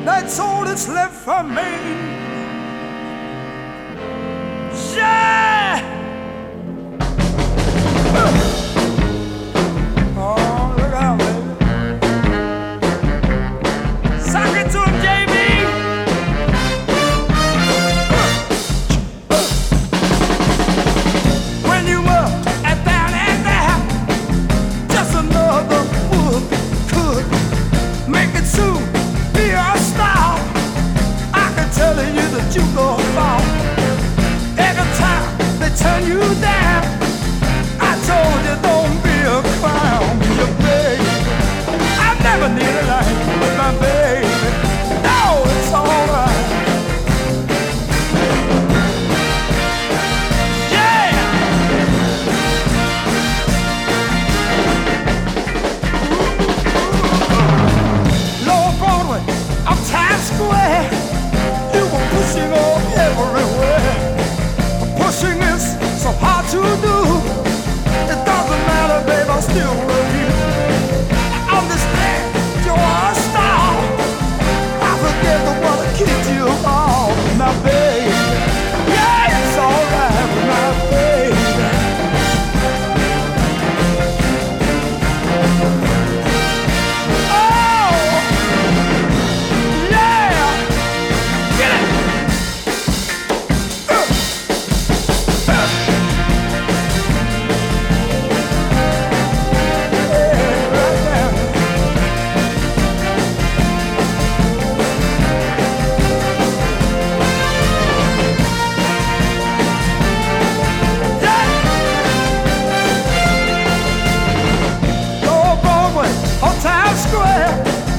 That's all that's left for me. Yeah! Oh, look out, baby. Sock it to him, JB. When you were at down and there, just another would could make it soon be a star. I can tell you that you go far. Every time they turn you down, I told you don't be a clown, you baby. I never need a life with my baby. No, it's alright. Yeah. Lower Broadway, up Times Square, you were pushing on everywhere. Pushing is so hard to do. It doesn't matter, babe, I still love you. I understand you're a star. I forget the one that kicked you off. Now, baby, yeah, it's alright with my baby. Oh, yeah, get it. Lower Broadway or Times Square,